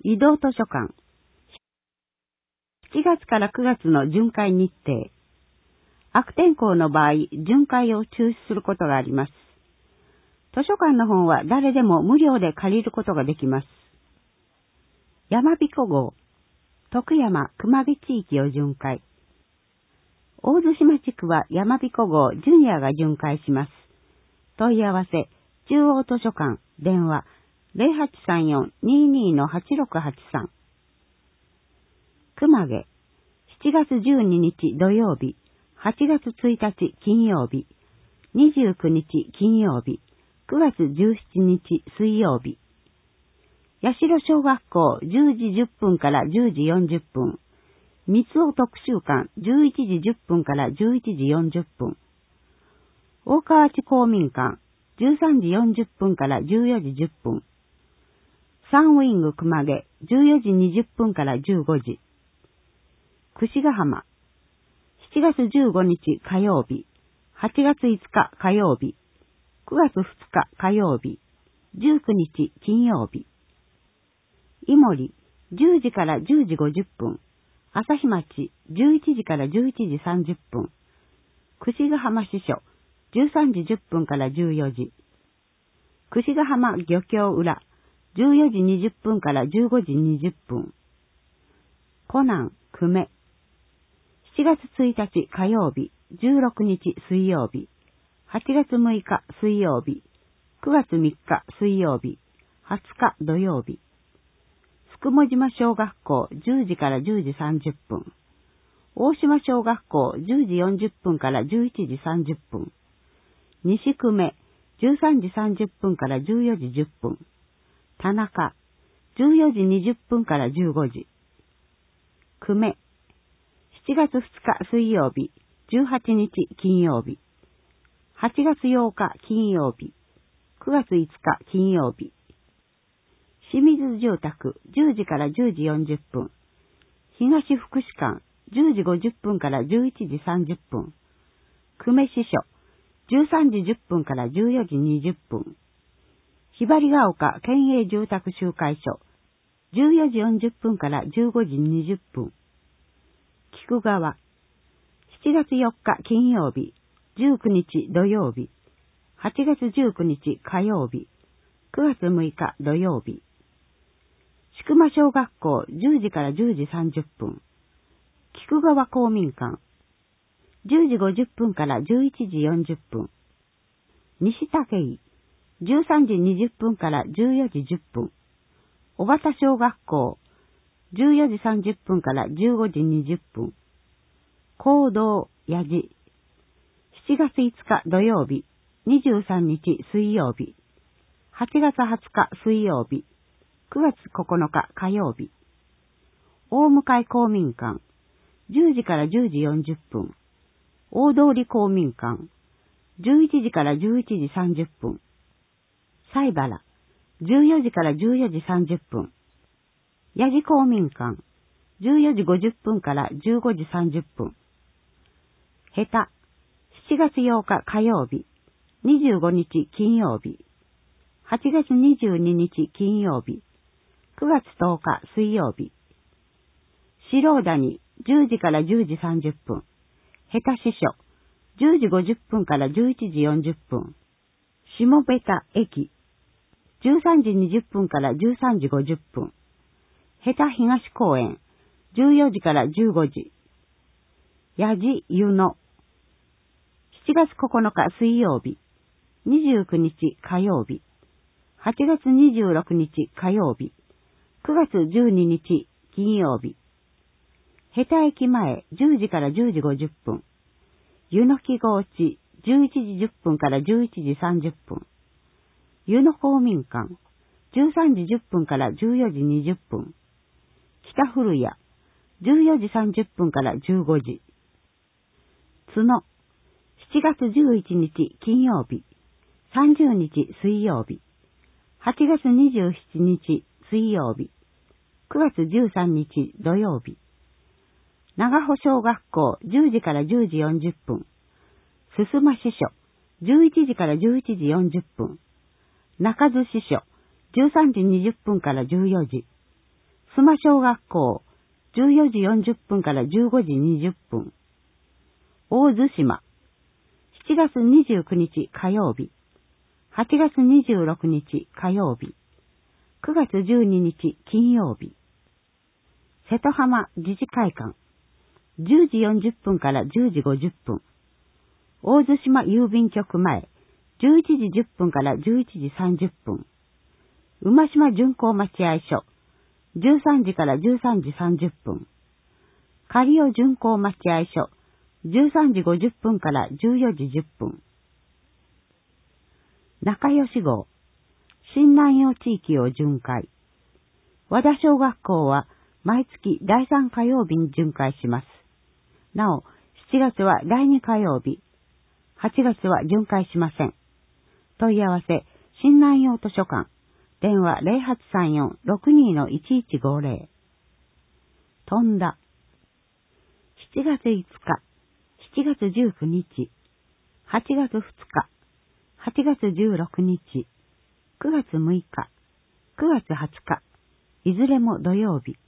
移動図書館。7月から9月の巡回日程。悪天候の場合、巡回を中止することがあります。図書館の本は誰でも無料で借りることができます。山彦号、徳山熊毛地域を巡回。大津島地区は山彦号ジュニアが巡回します。問い合わせ、中央図書館、電話、0834-22-8683。熊毛、7月12日土曜日、8月1日金曜日、29日金曜日、9月17日水曜日。八代小学校10時10分から10時40分。三尾特集館11時10分から11時40分。大川内公民館13時40分から14時10分。サンウィング熊毛14時20分から15時。櫛ヶ浜7月15日火曜日、8月5日火曜日、9月2日火曜日、19日金曜日。井森10時から10時50分。朝日町11時から11時30分。櫛ヶ浜支所13時10分から14時。櫛ヶ浜漁協裏14時20分から15時20分。コナン久米7月1日火曜日、16日水曜日、8月6日水曜日、9月3日水曜日、20日土曜日。福茂島小学校10時から10時30分。大島小学校10時40分から11時30分。西久米13時30分から14時10分。田中14時20分から15時。久米7月2日水曜日、18日金曜日。8月8日金曜日。9月5日金曜日。清水住宅10時から10時40分。東福祉館10時50分から11時30分。久米支所13時10分から14時20分。ひばりが丘県営住宅集会所14時40分から15時20分。菊川7月4日金曜日、19日土曜日、8月19日火曜日、9月6日土曜日。宿間小学校10時から10時30分。菊川公民館10時50分から11時40分。西武井13時20分から14時10分。小畑小学校14時30分から15時20分。行動やじ7月5日土曜日、23日水曜日、8月20日水曜日、9月9日火曜日。大向公民館10時から10時40分。大通公民館11時から11時30分。西原14時から14時30分。八木公民館14時50分から15時30分。下手7月8日火曜日、25日金曜日、8月22日金曜日、9月10日水曜日。白谷10時から10時30分。下手支所10時50分から11時40分。下部田駅13時20分から13時50分。下手東公園14時から15時。矢地湯野7月9日水曜日、29日火曜日、8月26日火曜日、9月12日金曜日。下手駅前10時から10時50分。湯の木河内11時10分から11時30分。湯の公民館13時10分から14時20分。北古谷14時30分から15時。津野7月11日金曜日、30日水曜日、8月27日水曜日、9月13日土曜日。長穂小学校10時から10時40分。すすま支所11時から11時40分。中津支所13時20分から14時。 須磨小学校、14時40分から15時20分。大津島、7月29日火曜日、8月26日火曜日、9月12日金曜日。瀬戸浜自治会館、10時40分から10時50分。大津島郵便局前、11時10分から11時30分。馬島巡行待合所、13時から13時30分。仮尾巡行待合所、13時50分から14時10分。仲良し号、新南陽地域を巡回。和田小学校は毎月第3火曜日に巡回します。なお、7月は第2火曜日、8月は巡回しません。問い合わせ、新南陽図書館、電話0834-62-1150。飛んだ。7月5日、7月19日、8月2日、8月16日、9月6日、9月20日、いずれも土曜日。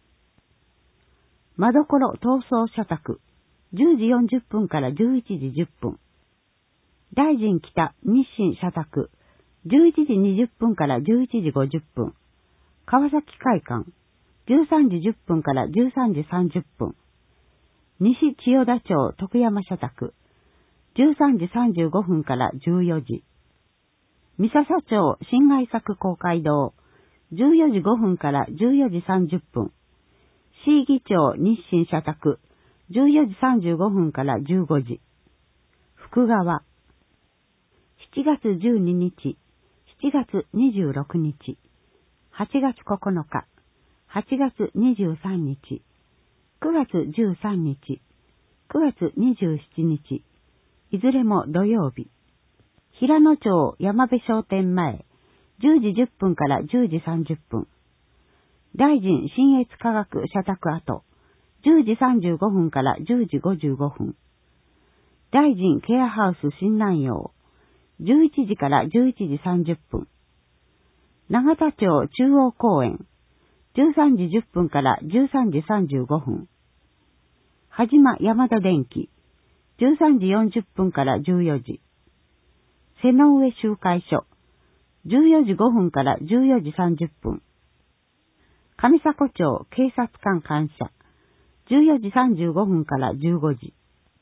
間所闘争社宅、10時40分から11時10分。大臣北日清社宅、11時20分から11時50分。川崎会館、13時10分から13時30分。西千代田町徳山社宅、13時35分から14時。三笹町新外作公会堂、14時5分から14時30分。市議町日清社宅、14時35分から15時。福川。7月12日、7月26日、8月9日、8月23日、9月13日、9月27日、いずれも土曜日。平野町山部商店前、10時10分から10時30分。大臣信越科学社宅跡、10時35分から10時55分。大臣ケアハウス新南陽、11時から11時30分。永田町中央公園、13時10分から13時35分。はじま山田電機、13時40分から14時。瀬の上集会所、14時5分から14時30分。上迫町警察官官舎、14時35分から15時。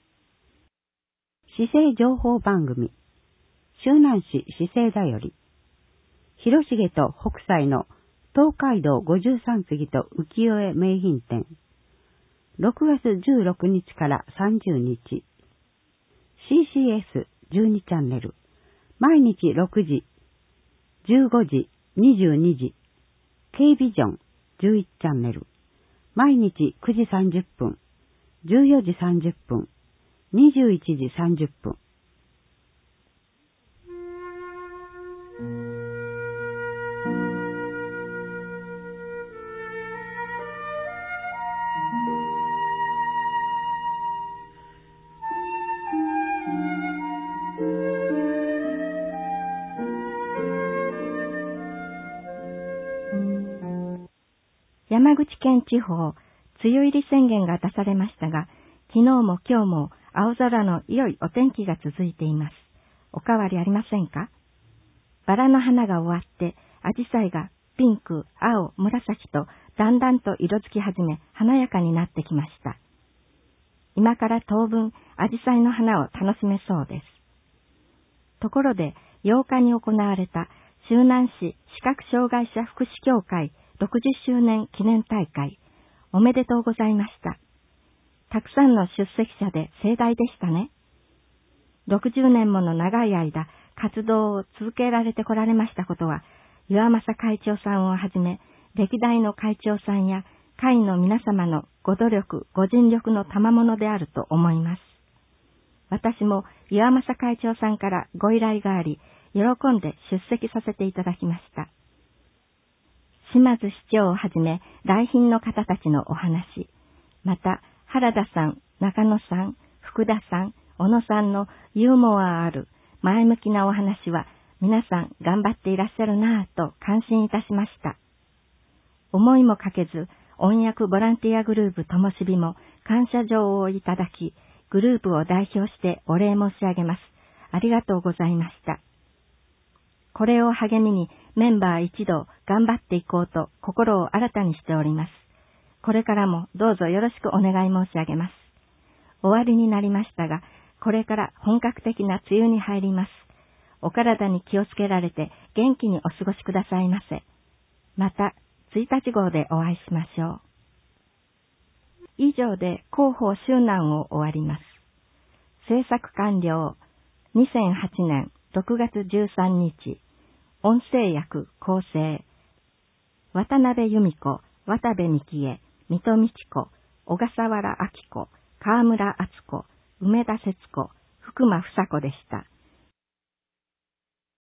市政情報番組、周南市市政だより、広重と北斎の東海道53次と浮世絵名品展、6月16日から30日、CCS12 チャンネル、毎日6時、15時、22時、Kビジョン11チャンネル、毎日9時30分、14時30分、21時30分。 山口県地方、梅雨入り宣言が出されましたが、昨日も今日も青空の良いお天気が続いています。お変わりありませんか？バラの花が終わって、アジサイがピンク、青、紫とだんだんと色づき始め、華やかになってきました。今から当分、アジサイの花を楽しめそうです。ところで、8日に行われた周南市視覚障害者福祉協会60周年記念大会、おめでとうございました。たくさんの出席者で盛大でしたね。60年もの長い間、活動を続けられてこられましたことは、岩政会長さんをはじめ、歴代の会長さんや会の皆様のご努力、ご尽力の賜物であると思います。私も岩政会長さんからご依頼があり、喜んで出席させていただきました。島津市長をはじめ、来賓の方たちのお話、また、原田さん、中野さん、福田さん、小野さんのユーモアある前向きなお話は、皆さん頑張っていらっしゃるなぁと感心いたしました。 思いもかけず、音訳ボランティアグループともしびも感謝状をいただき、グループを代表してお礼申し上げます。ありがとうございました。これを励みにメンバー一同頑張っていこうと心を新たにしております。これからもどうぞよろしくお願い申し上げます。終わりになりましたが、これから本格的な梅雨に入ります。お体に気をつけられて元気にお過ごしくださいませ。また1日号でお会いしましょう。以上で広報周南を終わります。制作完了。2008年6月13日。音声訳構成。渡辺由美子、渡部美希恵、水戸美智子、小笠原明子、川村敦子、梅田節子、福間房子でした。